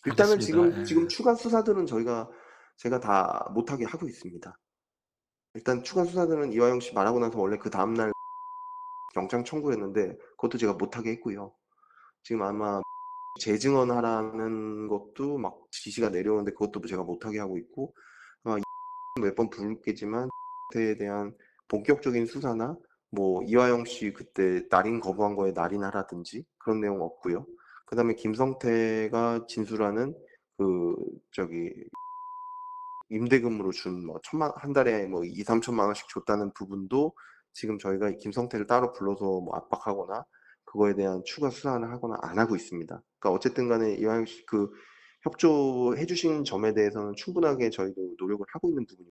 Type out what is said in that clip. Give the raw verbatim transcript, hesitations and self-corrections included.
일단은 알겠습니다. 지금 지금 예. 추가 수사들은 저희가 제가 다 못하게 하고 있습니다. 일단 추가 수사들은 이화영 씨 말하고 나서 원래 그다음 날 영장 청구했는데 그것도 제가 못하게 했고요. 지금 아마 재증언하라는 것도 막 지시가 내려오는데 그것도 제가 못하게 하고 있고 아마 몇 번 부르겠지만 에 대한 본격적인 수사나 뭐 이화영 씨 그때 날인 거부한 거에 날인하라든지 그런 내용 없고요. 그다음에 김성태가 진술하는 그 저기 임대금으로 준 뭐 천만 한 달에 뭐 이삼천만 원씩 줬다는 부분도 지금 저희가 김성태를 따로 불러서 뭐 압박하거나 그거에 대한 추가 수사를 하거나 안 하고 있습니다. 그러니까 어쨌든 간에 이화영 씨 그 협조해 주신 점에 대해서는 충분하게 저희도 노력을 하고 있는 부분이